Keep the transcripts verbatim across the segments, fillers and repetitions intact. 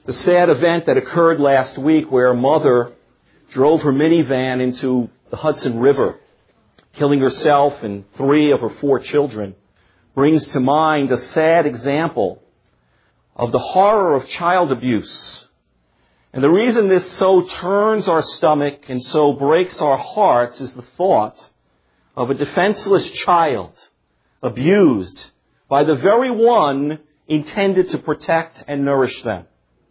The sad event that occurred last week where a mother drove her minivan into the Hudson River, killing herself and three of her four children, brings to mind a sad example of the horror of child abuse. And the reason this so turns our stomach and so breaks our hearts is the thought of a defenseless child abused by the very one intended to protect and nourish them.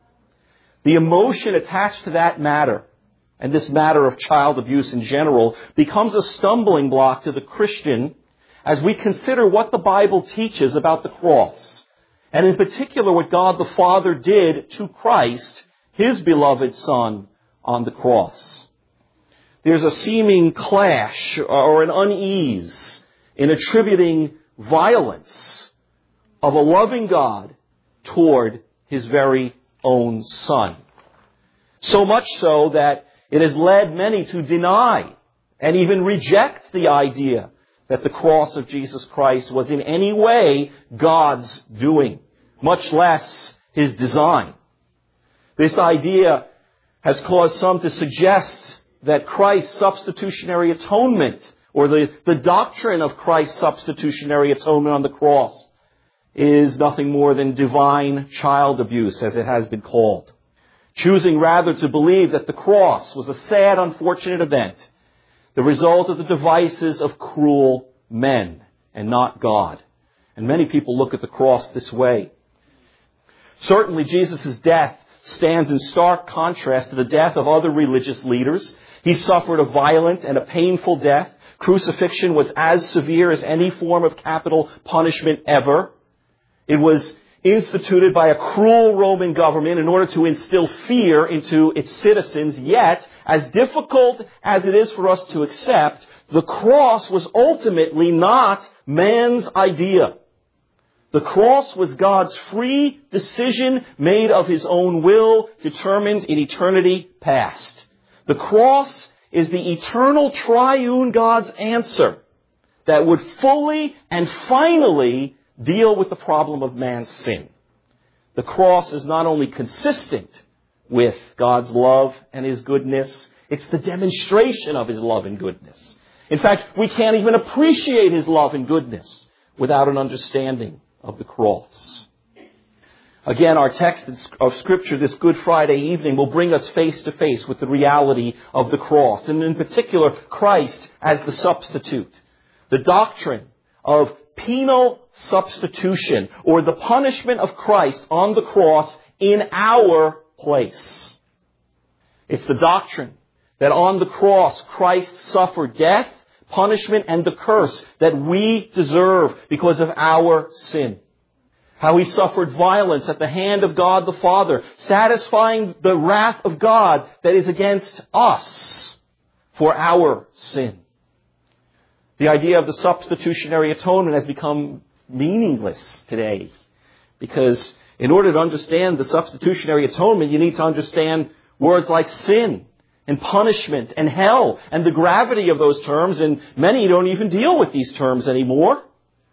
The emotion attached to that matter, and this matter of child abuse in general, becomes a stumbling block to the Christian as we consider what the Bible teaches about the cross, and in particular what God the Father did to Christ, His beloved Son, on the cross. There's a seeming clash or an unease in attributing violence of a loving God toward His very own Son. So much so that it has led many to deny and even reject the idea that the cross of Jesus Christ was in any way God's doing, much less His design. This idea has caused some to suggest that Christ's substitutionary atonement, or the, the doctrine of Christ's substitutionary atonement on the cross, is nothing more than divine child abuse, as it has been called. Choosing rather to believe that the cross was a sad, unfortunate event, the result of the devices of cruel men and not God. And many people look at the cross this way. Certainly, Jesus' death stands in stark contrast to the death of other religious leaders. He suffered a violent and a painful death. Crucifixion was as severe as any form of capital punishment ever. It was instituted by a cruel Roman government in order to instill fear into its citizens. Yet, as difficult as it is for us to accept, the cross was ultimately not man's idea. The cross was God's free decision made of His own will, determined in eternity past. The cross is the eternal triune God's answer that would fully and finally deal with the problem of man's sin. The cross is not only consistent with God's love and His goodness, it's the demonstration of His love and goodness. In fact, we can't even appreciate His love and goodness without an understanding of the cross. Again, our text of Scripture this Good Friday evening will bring us face to face with the reality of the cross, and in particular, Christ as the substitute. The doctrine of penal substitution, or the punishment of Christ on the cross in our place. It's the doctrine that on the cross Christ suffered death, punishment, and the curse that we deserve because of our sin. How He suffered violence at the hand of God the Father, satisfying the wrath of God that is against us for our sin. The idea of the substitutionary atonement has become meaningless today, because in order to understand the substitutionary atonement, you need to understand words like sin and punishment and hell and the gravity of those terms, and many don't even deal with these terms anymore.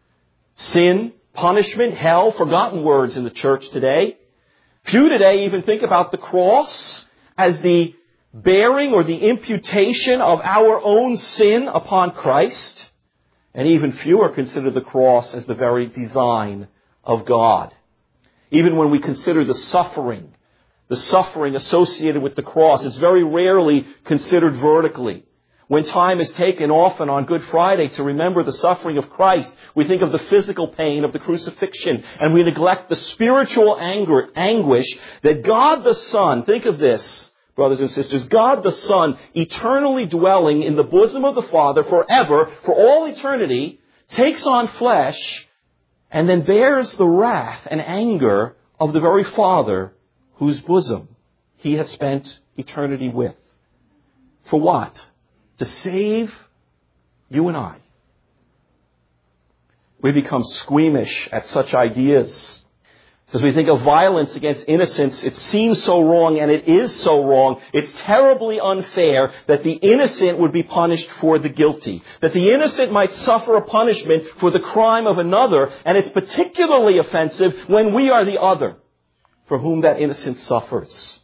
Sin, punishment, hell, forgotten words in the church today. Few today even think about the cross as the bearing or the imputation of our own sin upon Christ. And even fewer consider the cross as the very design of God. Even when we consider the suffering, the suffering associated with the cross, it's very rarely considered vertically. When time is taken often on Good Friday to remember the suffering of Christ, we think of the physical pain of the crucifixion, and we neglect the spiritual anger, anguish that God the Son, think of this, brothers and sisters, God the Son, eternally dwelling in the bosom of the Father forever, for all eternity, takes on flesh and then bears the wrath and anger of the very Father whose bosom He has spent eternity with. For what? To save you and I. We become squeamish at such ideas because we think of violence against innocence. It seems so wrong, and it is so wrong. It's terribly unfair that the innocent would be punished for the guilty, that the innocent might suffer a punishment for the crime of another, and it's particularly offensive when we are the other. for whom that innocence suffers.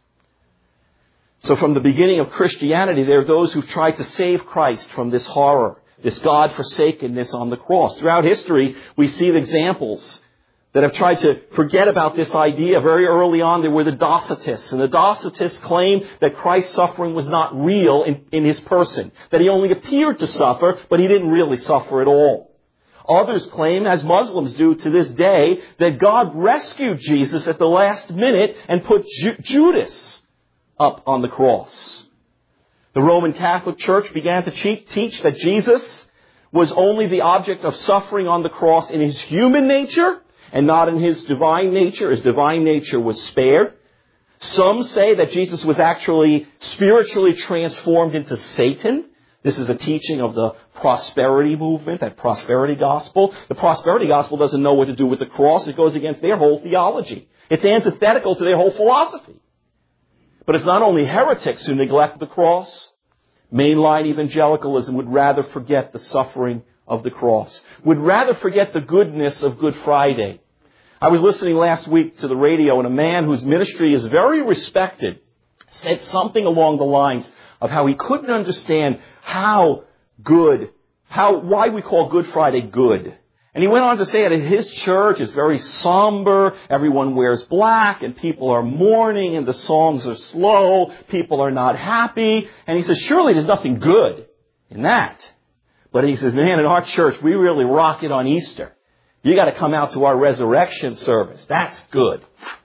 So from the beginning of Christianity, there are those who've tried to save Christ from this horror, this God-forsakenness on the cross. Throughout history, we see examples that have tried to forget about this idea. Very early on, there were the Docetists. And the Docetists claimed that Christ's suffering was not real in, in his person, that he only appeared to suffer, but he didn't really suffer at all. Others claim, as Muslims do to this day, that God rescued Jesus at the last minute and put Ju- Judas up on the cross. The Roman Catholic Church began to cheat, teach that Jesus was only the object of suffering on the cross in his human nature and not in his divine nature. His divine nature was spared. Some say that Jesus was actually spiritually transformed into Satan. This is a teaching of the prosperity movement, that prosperity gospel. The prosperity gospel doesn't know what to do with the cross. It goes against their whole theology. It's antithetical to their whole philosophy. But it's not only heretics who neglect the cross. Mainline evangelicalism would rather forget the suffering of the cross, would rather forget the goodness of Good Friday. I was listening last week to the radio, and a man whose ministry is very respected said something along the lines of how he couldn't understand how good, how, why we call Good Friday good. And he went on to say that his church is very somber, everyone wears black, and people are mourning, and the songs are slow, people are not happy. And he says, surely there's nothing good in that. But he says, man, in our church, we really rock it on Easter. You got to come out to our resurrection service. That's good.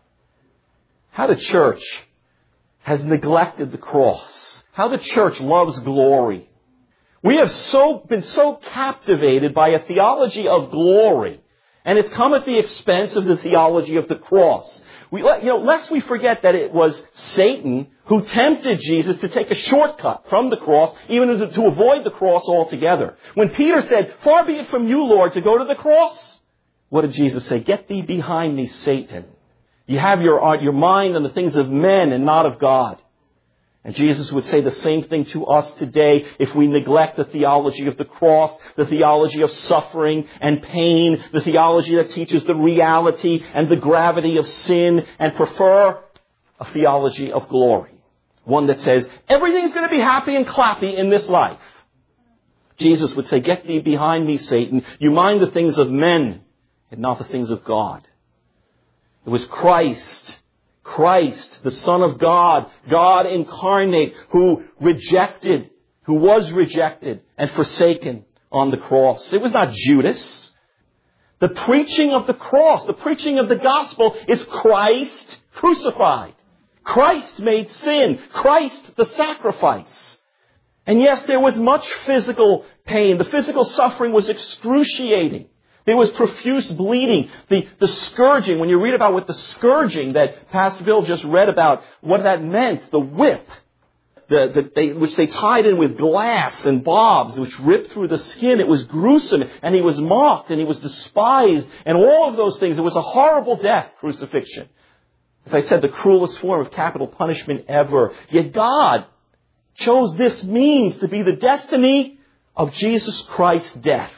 How the church has neglected the cross. How the church loves glory. We have so been so captivated by a theology of glory, and it's come at the expense of the theology of the cross. We, you know, lest we forget that it was Satan who tempted Jesus to take a shortcut from the cross, even to, to avoid the cross altogether. When Peter said, "Far be it from you, Lord, to go to the cross," what did Jesus say? "Get thee behind me, Satan. You have your, your mind on the things of men and not of God." And Jesus would say the same thing to us today if we neglect the theology of the cross, the theology of suffering and pain, the theology that teaches the reality and the gravity of sin, and prefer a theology of glory. One that says, everything's going to be happy and clappy in this life. Jesus would say, "Get thee behind me, Satan. You mind the things of men and not the things of God." It was Christ Christ, the Son of God, God incarnate, who rejected, who was rejected and forsaken on the cross. It was not Judas. The preaching of the cross, the preaching of the gospel is Christ crucified. Christ made sin. Christ the sacrifice. And yes, there was much physical pain. The physical suffering was excruciating. There was profuse bleeding, the, the scourging. When you read about what the scourging that Pastor Bill just read about, what that meant, the whip, the, the, they, which they tied in with glass and bobs, which ripped through the skin. It was gruesome, and he was mocked, and he was despised, and all of those things. It was a horrible death, crucifixion. As I said, the cruelest form of capital punishment ever. Yet God chose this means to be the destiny of Jesus Christ's death.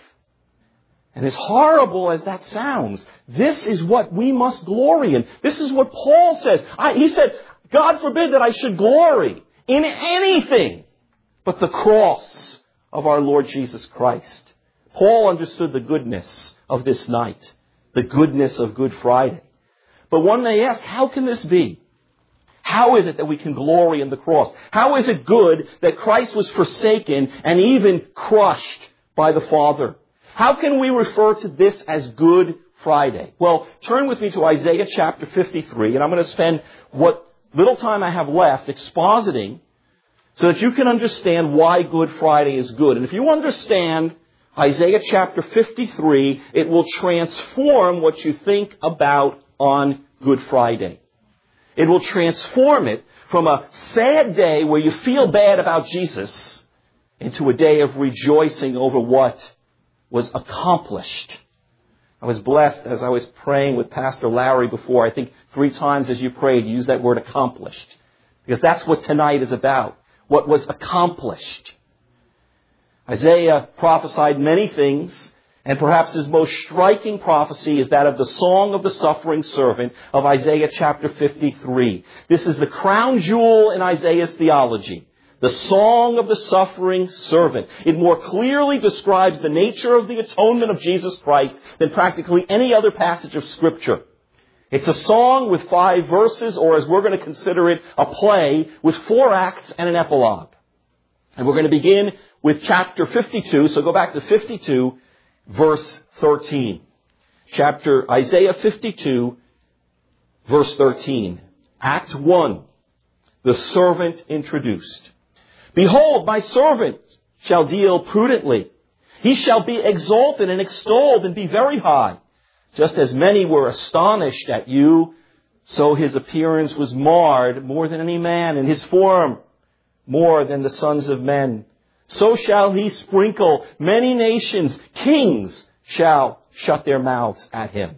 And as horrible as that sounds, this is what we must glory in. This is what Paul says. I, he said, God forbid that I should glory in anything but the cross of our Lord Jesus Christ. Paul understood the goodness of this night, the goodness of Good Friday. But one may ask, how can this be? How is it that we can glory in the cross? How is it good that Christ was forsaken and even crushed by the Father? How can we refer to this as Good Friday? Well, turn with me to Isaiah chapter fifty-three, and I'm going to spend what little time I have left expositing so that you can understand why Good Friday is good. And if you understand Isaiah chapter fifty-three, it will transform what you think about on Good Friday. It will transform it from a sad day where you feel bad about Jesus into a day of rejoicing over what was accomplished. I was blessed as I was praying with Pastor Larry before. I think three times as you prayed, you used that word accomplished. Because that's what tonight is about. What was accomplished. Isaiah prophesied many things. And perhaps his most striking prophecy is that of the Song of the Suffering Servant of Isaiah chapter fifty-three. This is the crown jewel in Isaiah's theology. The Song of the Suffering Servant. It more clearly describes the nature of the atonement of Jesus Christ than practically any other passage of Scripture. It's a song with five verses, or as we're going to consider it, a play with four acts and an epilogue. And we're going to begin with chapter fifty-two, so go back to fifty-two, verse thirteen. Chapter Isaiah fifty-two, verse thirteen. Act one. The servant introduced. Behold, my servant shall deal prudently. He shall be exalted and extolled and be very high. Just as many were astonished at you, so his appearance was marred more than any man, and his form more than the sons of men. So shall he sprinkle many nations. Kings shall shut their mouths at him.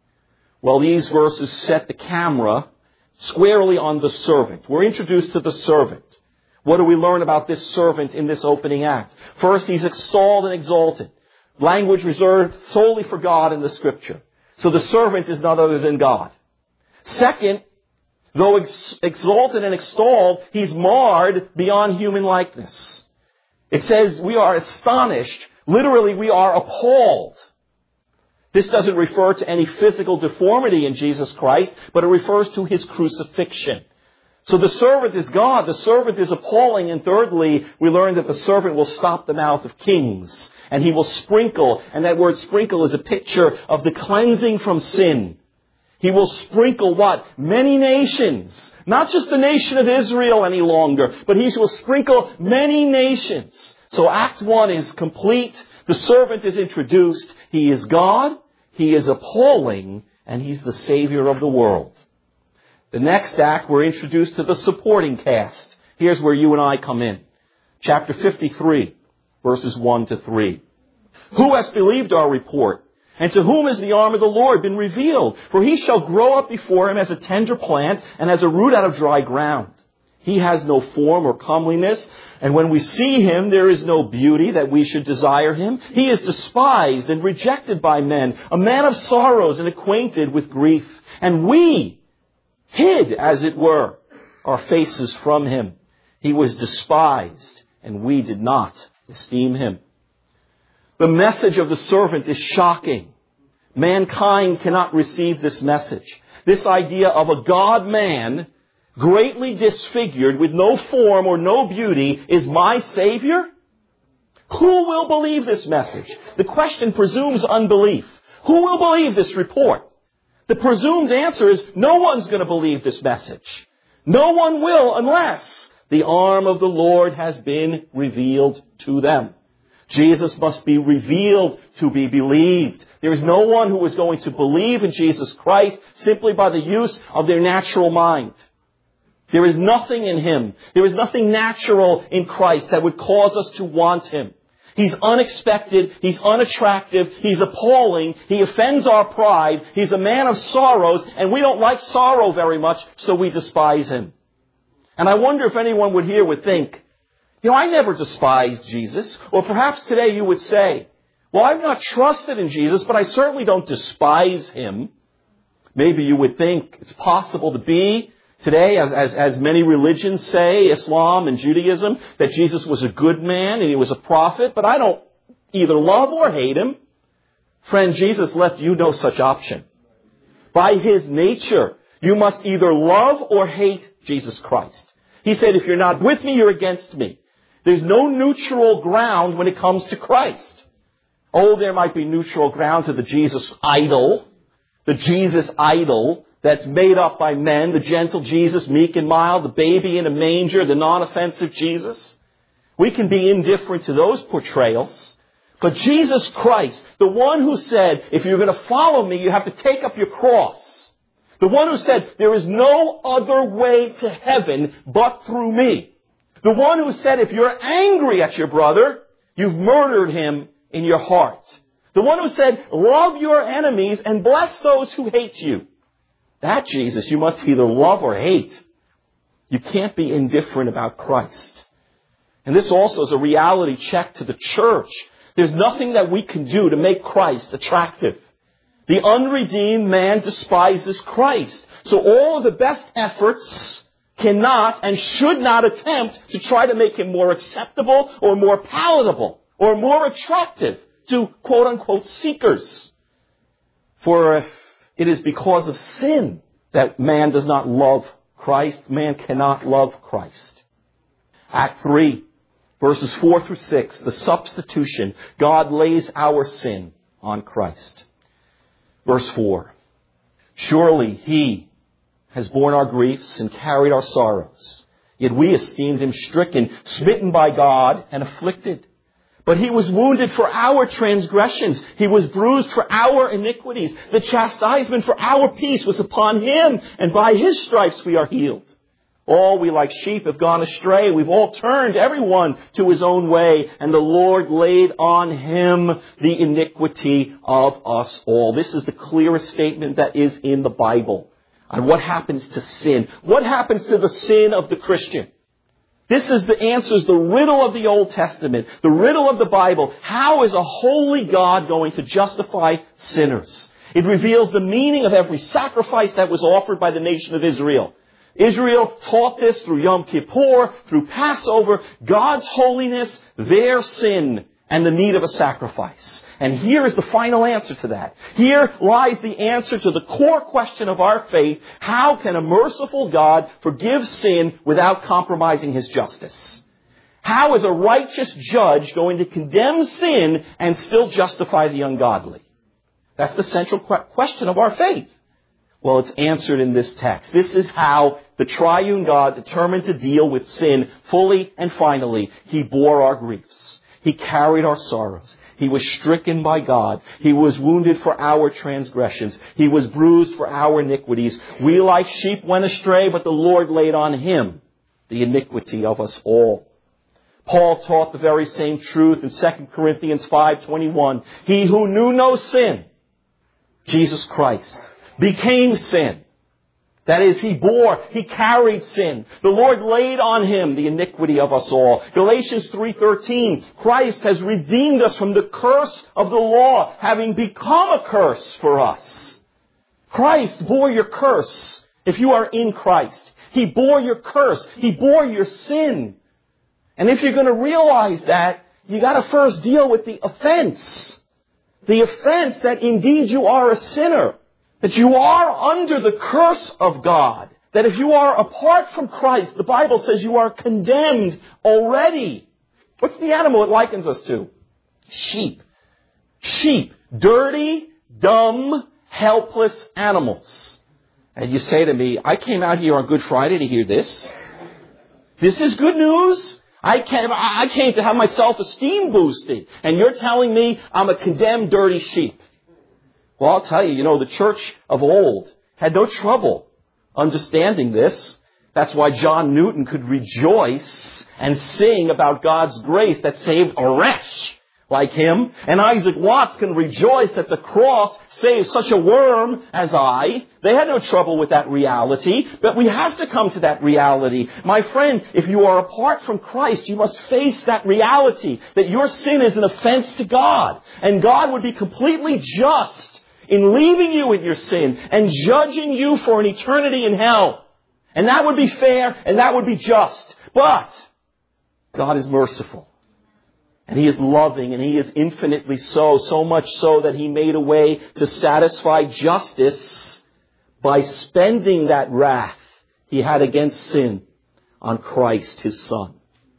Well, these verses set the camera squarely on the servant. We're introduced to the servant. What do we learn about this servant in this opening act? First, he's extolled and exalted. Language reserved solely for God in the Scripture. So the servant is none other than God. Second, though ex- exalted and extolled, he's marred beyond human likeness. It says we are astonished. Literally, we are appalled. This doesn't refer to any physical deformity in Jesus Christ, but it refers to his crucifixion. So the servant is God. The servant is appalling. And thirdly, we learn that the servant will stop the mouth of kings. And he will sprinkle. And that word sprinkle is a picture of the cleansing from sin. He will sprinkle what? Many nations. Not just the nation of Israel any longer, but he will sprinkle many nations. So Act one is complete. The servant is introduced. He is God. He is appalling. And he's the Savior of the world. The next act, we're introduced to the supporting cast. Here's where you and I come in. Chapter fifty-three, verses one to three. Who has believed our report? And to whom has the arm of the Lord been revealed? For he shall grow up before him as a tender plant and as a root out of dry ground. He has no form or comeliness, and when we see him, there is no beauty that we should desire him. He is despised and rejected by men, a man of sorrows and acquainted with grief. And we hid, as it were, our faces from him. He was despised, and we did not esteem him. The message of the servant is shocking. Mankind cannot receive this message. This idea of a God-man, greatly disfigured, with no form or no beauty, is my Savior? Who will believe this message? The question presumes unbelief. Who will believe this report? The presumed answer is no one's going to believe this message. No one will unless the arm of the Lord has been revealed to them. Jesus must be revealed to be believed. There is no one who is going to believe in Jesus Christ simply by the use of their natural mind. There is nothing in him. There is nothing natural in Christ that would cause us to want him. He's unexpected. He's unattractive. He's appalling. He offends our pride. He's a man of sorrows, and we don't like sorrow very much, so we despise him. And I wonder if anyone would here would think, you know, I never despised Jesus. Or perhaps today you would say, well, I've not trusted in Jesus, but I certainly don't despise him. Maybe you would think it's possible to be today, as, as, as many religions say, Islam and Judaism, that Jesus was a good man and he was a prophet, but I don't either love or hate him. Friend, Jesus left you no such option. By his nature, you must either love or hate Jesus Christ. He said, if you're not with me, you're against me. There's no neutral ground when it comes to Christ. Oh, there might be neutral ground to the Jesus idol, the Jesus idol, that's made up by men, the gentle Jesus, meek and mild, the baby in a manger, the non-offensive Jesus. We can be indifferent to those portrayals. But Jesus Christ, the one who said, if you're going to follow me, you have to take up your cross. The one who said, there is no other way to heaven but through me. The one who said, if you're angry at your brother, you've murdered him in your heart. The one who said, love your enemies and bless those who hate you. That Jesus you must either love or hate. You can't be indifferent about Christ. And this also is a reality check to the church. There's nothing that we can do to make Christ attractive. The unredeemed man despises Christ. So all of the best efforts cannot and should not attempt to try to make him more acceptable or more palatable or more attractive to quote-unquote seekers. For if it is because of sin that man does not love Christ, man cannot love Christ. Act three, verses four through six, the substitution. God lays our sin on Christ. Verse four, surely he has borne our griefs and carried our sorrows. Yet we esteemed him stricken, smitten by God, and afflicted. But he was wounded for our transgressions. He was bruised for our iniquities. The chastisement for our peace was upon him, and by his stripes we are healed. All we like sheep have gone astray. We've all turned everyone to his own way, and the Lord laid on him the iniquity of us all. This is the clearest statement that is in the Bible on what happens to sin. What happens to the sin of the Christian? This is the answer, the riddle of the Old Testament, the riddle of the Bible. How is a holy God going to justify sinners? It reveals the meaning of every sacrifice that was offered by the nation of Israel. Israel taught this through Yom Kippur, through Passover, God's holiness, their sin, and the need of a sacrifice. And here is the final answer to that. Here lies the answer to the core question of our faith. How can a merciful God forgive sin without compromising his justice? How is a righteous judge going to condemn sin and still justify the ungodly? That's the central question of our faith. Well, it's answered in this text. This is how the triune God determined to deal with sin fully and finally. He bore our griefs. He carried our sorrows. He was stricken by God. He was wounded for our transgressions. He was bruised for our iniquities. We like sheep went astray, but the Lord laid on him the iniquity of us all. Paul taught the very same truth in Second Corinthians five twenty-one. He who knew no sin, Jesus Christ, became sin. That is, he bore, he carried sin. The Lord laid on him the iniquity of us all. Galatians three thirteen, Christ has redeemed us from the curse of the law, having become a curse for us. Christ bore your curse if you are in Christ. He bore your curse. He bore your sin. And if you're going to realize that, you got to first deal with the offense. The offense that indeed you are a sinner. That you are under the curse of God. That if you are apart from Christ, the Bible says you are condemned already. What's the animal it likens us to? Sheep. Sheep. Dirty, dumb, helpless animals. And you say to me, I came out here on Good Friday to hear this. This is good news. I came, I came to have my self-esteem boosted. And you're telling me I'm a condemned, dirty sheep. Well, I'll tell you, you know, the church of old had no trouble understanding this. That's why John Newton could rejoice and sing about God's grace that saved a wretch like him. And Isaac Watts can rejoice that the cross saved such a worm as I. They had no trouble with that reality, but we have to come to that reality. My friend, if you are apart from Christ, you must face that reality that your sin is an offense to God. And God would be completely just in leaving you in your sin and judging you for an eternity in hell. And that would be fair and that would be just. But God is merciful. And he is loving and he is infinitely so, so much so that he made a way to satisfy justice by spending that wrath he had against sin on Christ, his Son.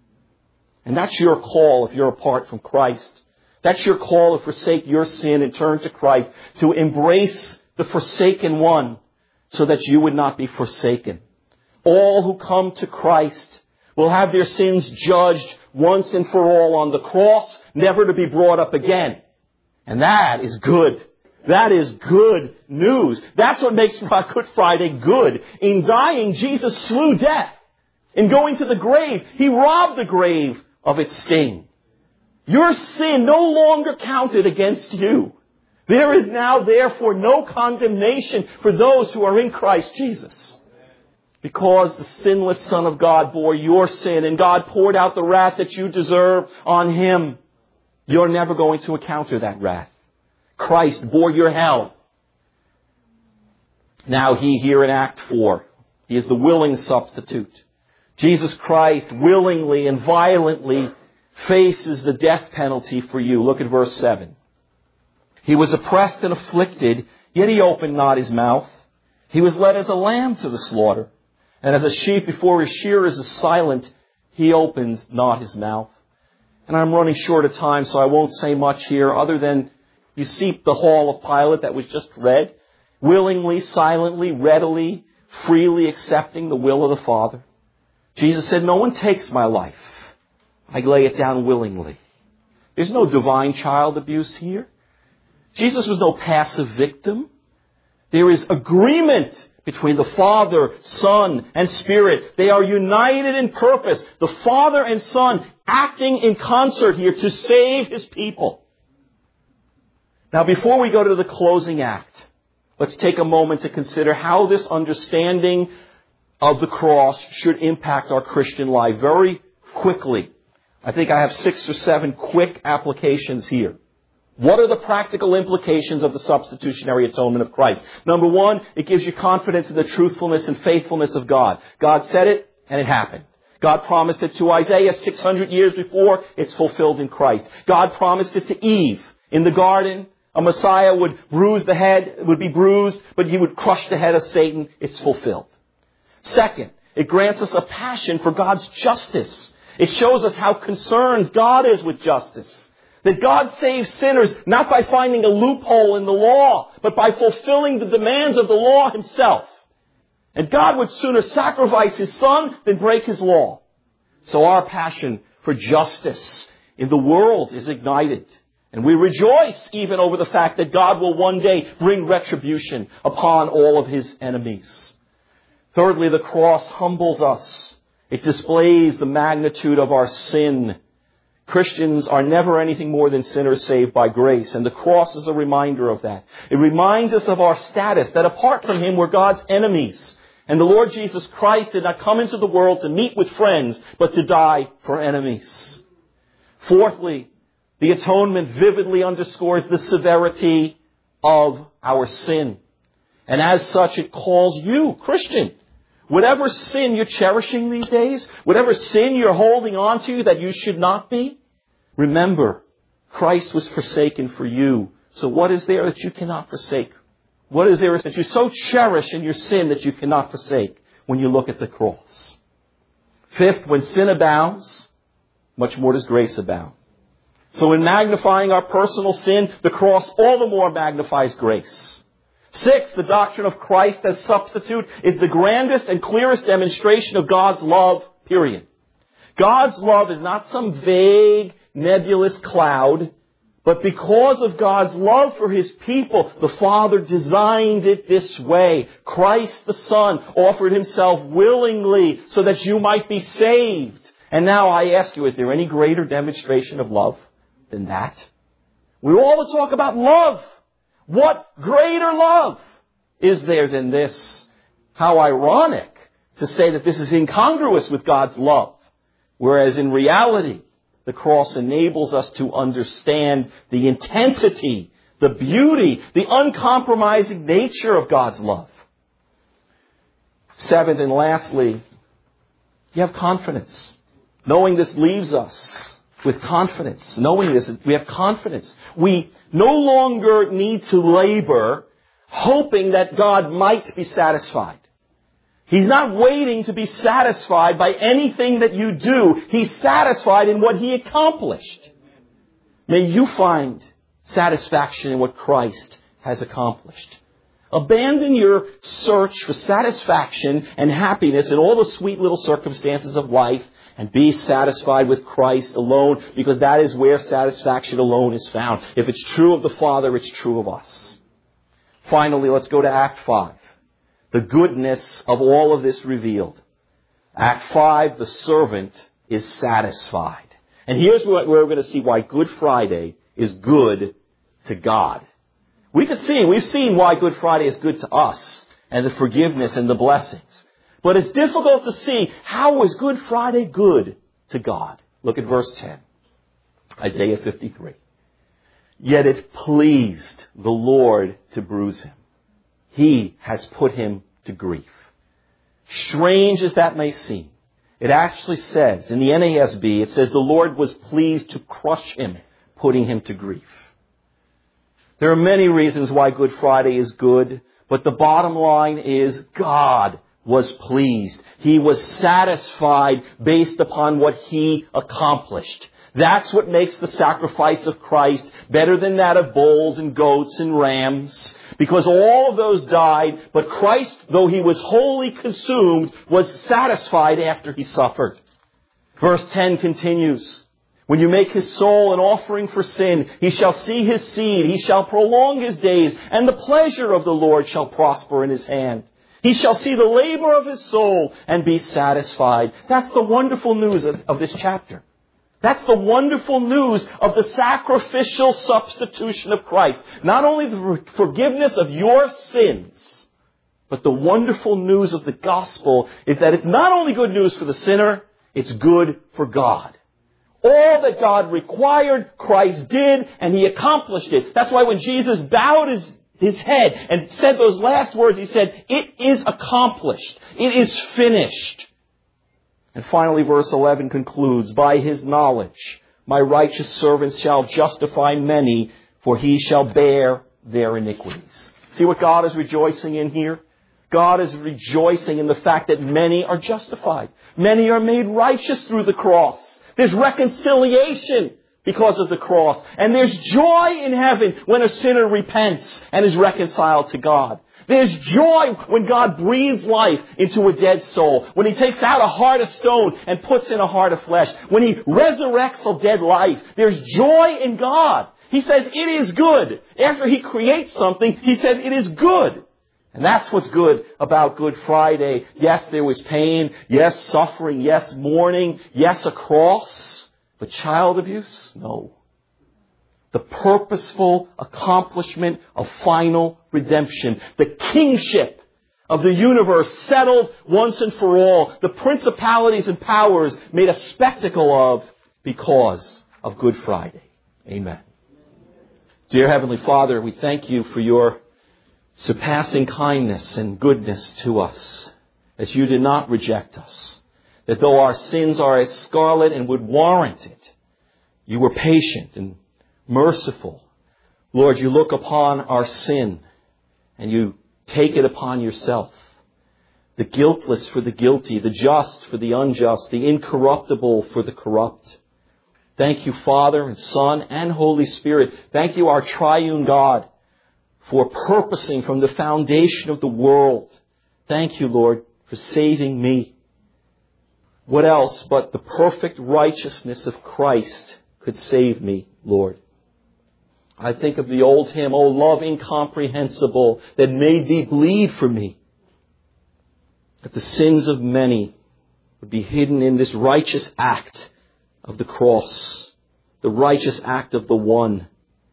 And that's your call if you're apart from Christ. That's your call to forsake your sin and turn to Christ, to embrace the forsaken one so that you would not be forsaken. All who come to Christ will have their sins judged once and for all on the cross, never to be brought up again. And that is good. That is good news. That's what makes Good Friday good. In dying, Jesus slew death. In going to the grave, he robbed the grave of its sting. Your sin no longer counted against you. There is now, therefore, no condemnation for those who are in Christ Jesus. Because the sinless Son of God bore your sin and God poured out the wrath that you deserve on him. You're never going to encounter that wrath. Christ bore your hell. Now he here in Act four, he is the willing substitute. Jesus Christ willingly and violently faces the death penalty for you. Look at verse seven. He was oppressed and afflicted, yet he opened not his mouth. He was led as a lamb to the slaughter, and as a sheep before his shearers is silent, he opened not his mouth. And I'm running short of time, so I won't say much here other than you see the hall of Pilate that was just read, willingly, silently, readily, freely accepting the will of the Father. Jesus said, no one takes my life. I lay it down willingly. There's no divine child abuse here. Jesus was no passive victim. There is agreement between the Father, Son, and Spirit. They are united in purpose. The Father and Son acting in concert here to save His people. Now, before we go to the closing act, let's take a moment to consider how this understanding of the cross should impact our Christian life very quickly. I think I have six or seven quick applications here. What are the practical implications of the substitutionary atonement of Christ? Number one, it gives you confidence in the truthfulness and faithfulness of God. God said it, and it happened. God promised it to Isaiah six hundred years before. It's fulfilled in Christ. God promised it to Eve in the garden. A Messiah would bruise the head, would be bruised, but he would crush the head of Satan. It's fulfilled. Second, it grants us a passion for God's justice. It shows us how concerned God is with justice. That God saves sinners not by finding a loophole in the law, but by fulfilling the demands of the law Himself. And God would sooner sacrifice His Son than break His law. So our passion for justice in the world is ignited. And we rejoice even over the fact that God will one day bring retribution upon all of His enemies. Thirdly, the cross humbles us. It displays the magnitude of our sin. Christians are never anything more than sinners saved by grace, and the cross is a reminder of that. It reminds us of our status, that apart from Him we're God's enemies. And the Lord Jesus Christ did not come into the world to meet with friends, but to die for enemies. Fourthly, the atonement vividly underscores the severity of our sin. And as such, it calls you, Christian, whatever sin you're cherishing these days, whatever sin you're holding on to that you should not be, remember, Christ was forsaken for you. So what is there that you cannot forsake? What is there that you so cherish in your sin that you cannot forsake when you look at the cross? Fifth, when sin abounds, much more does grace abound. So in magnifying our personal sin, the cross all the more magnifies grace. Sixth, the doctrine of Christ as substitute is the grandest and clearest demonstration of God's love, period. God's love is not some vague, nebulous cloud, but because of God's love for His people, the Father designed it this way. Christ the Son offered Himself willingly so that you might be saved. And now I ask you, is there any greater demonstration of love than that? We all talk about love. What greater love is there than this? How ironic to say that this is incongruous with God's love, whereas in reality, the cross enables us to understand the intensity, the beauty, the uncompromising nature of God's love. Seventh and lastly, you have confidence. Knowing this leaves us with confidence. Knowing this, we have confidence. We no longer need to labor hoping that God might be satisfied. He's not waiting to be satisfied by anything that you do. He's satisfied in what He accomplished. May you find satisfaction in what Christ has accomplished. Abandon your search for satisfaction and happiness in all the sweet little circumstances of life and be satisfied with Christ alone, because that is where satisfaction alone is found. If it's true of the Father, it's true of us. Finally, let's go to Act five. The goodness of all of this revealed. Act five, the servant is satisfied. And here's where we're going to see why Good Friday is good to God. We can see, we've seen why Good Friday is good to us and the forgiveness and the blessings. But it's difficult to see how is Good Friday good to God. Look at verse ten. Isaiah fifty-three. Yet it pleased the Lord to bruise him. He has put him to grief. Strange as that may seem, it actually says, in the N A S B, it says the Lord was pleased to crush him, putting him to grief. There are many reasons why Good Friday is good, but the bottom line is God was pleased. He was satisfied based upon what He accomplished. That's what makes the sacrifice of Christ better than that of bulls and goats and rams. Because all of those died, but Christ, though He was wholly consumed, was satisfied after He suffered. Verse ten continues, when you make His soul an offering for sin, He shall see His seed, He shall prolong His days, and the pleasure of the Lord shall prosper in His hand. He shall see the labor of His soul and be satisfied. That's the wonderful news of, of this chapter. That's the wonderful news of the sacrificial substitution of Christ. Not only the forgiveness of your sins, but the wonderful news of the gospel is that it's not only good news for the sinner, it's good for God. All that God required, Christ did, and He accomplished it. That's why when Jesus bowed His, his head and said those last words, He said, it is accomplished. It is finished. And finally, verse eleven concludes, by His knowledge, my righteous servant shall justify many, for He shall bear their iniquities. See what God is rejoicing in here? God is rejoicing in the fact that many are justified. Many are made righteous through the cross. There's reconciliation because of the cross. And there's joy in heaven when a sinner repents and is reconciled to God. There's joy when God breathes life into a dead soul. When He takes out a heart of stone and puts in a heart of flesh. When He resurrects a dead life. There's joy in God. He says it is good. After He creates something, He said it is good. And that's what's good about Good Friday. Yes, there was pain. Yes, suffering. Yes, mourning. Yes, a cross. But child abuse? No. The purposeful accomplishment of final redemption. The kingship of the universe settled once and for all. The principalities and powers made a spectacle of because of Good Friday. Amen. Dear Heavenly Father, we thank You for Your surpassing kindness and goodness to us. That You did not reject us. That though our sins are as scarlet and would warrant it, You were patient and merciful. Lord, You look upon our sin and You take it upon Yourself. The guiltless for the guilty, the just for the unjust, the incorruptible for the corrupt. Thank You, Father and Son and Holy Spirit. Thank You, our triune God, for purposing from the foundation of the world. Thank You, Lord, for saving me. What else but the perfect righteousness of Christ could save me, Lord? I think of the old hymn, O love incomprehensible, that made Thee bleed for me. That the sins of many would be hidden in this righteous act of the cross, the righteous act of the one.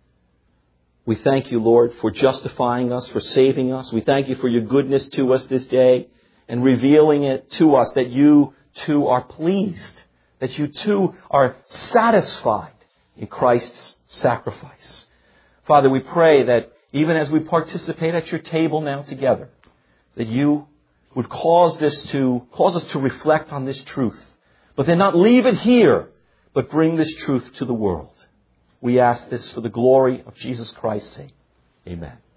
We thank You, Lord, for justifying us, for saving us. We thank You for Your goodness to us this day and revealing it to us that You too are pleased, that You too are satisfied in Christ's sacrifice. Father, we pray that even as we participate at Your table now together, that You would cause this to, cause us to reflect on this truth, but then not leave it here, but bring this truth to the world. We ask this for the glory of Jesus Christ's sake. Amen.